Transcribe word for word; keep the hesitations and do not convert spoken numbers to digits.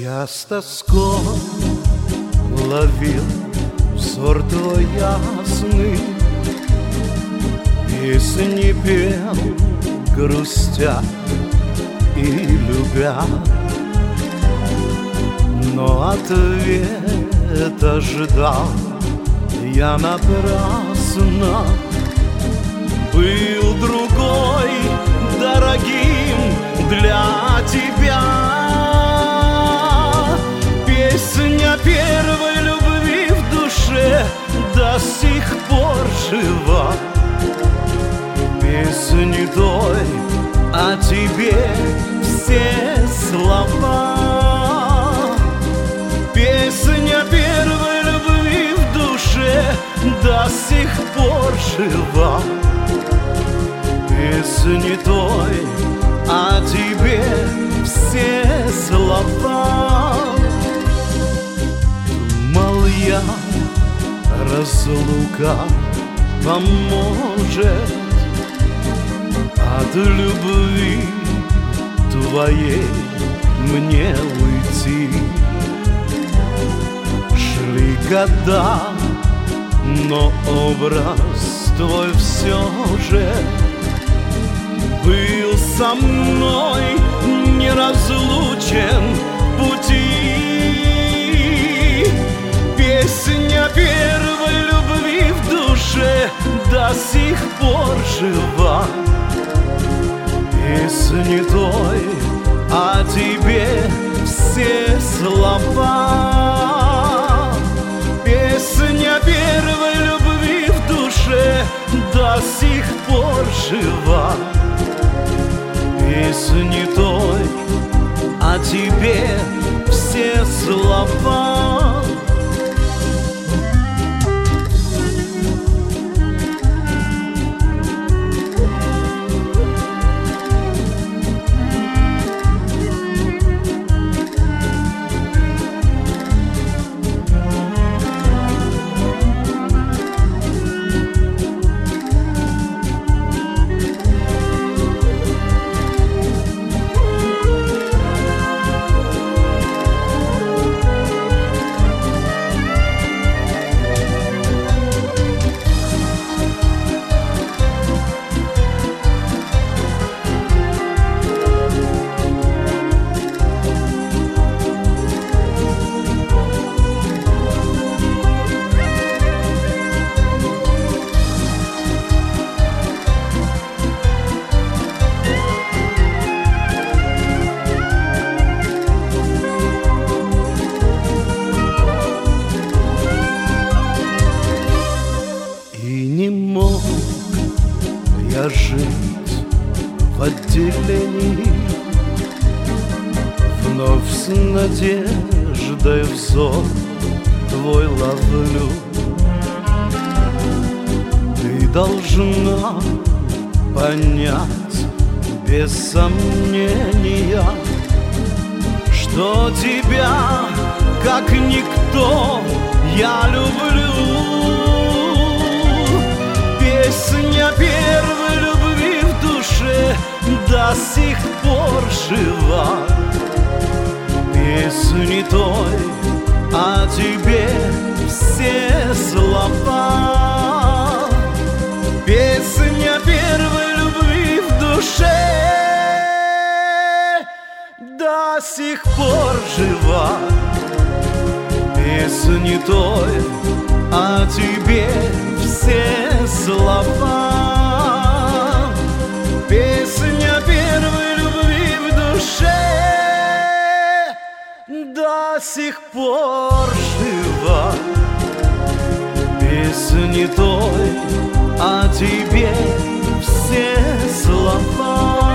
Я с тоской ловил взор твой ясный, песни пел, грустя и любя, но ответа ждал я напрасно. Был другой дорогим для тебя. Песня первой любви в душе до сих пор жива. Песни той о тебе все слова. Песня первой любви в душе до сих пор жива. Песни той о тебе все слова. Думал я, разлука поможет от любви твоей мне уйти. Шли года, но образ твой все же был со мной неразлучен в пути. Песня первой любви в душе до сих пор жива. Песни той о тебе все слова. Песня первой любви в душе до сих пор жива. Песни той о тебе все слова. Я жить в отделении, вновь с надеждой взор твой ловлю. Ты должна понять без сомнения, что тебя, как никто, я люблю. Песня первой любви в душе до сих пор жива. Песни той о тебе все слова. Песня первой любви в душе до сих пор жива. Песни той о тебе все слова. Песня первой любви в душе до сих пор жива. Песни той о тебе все слова.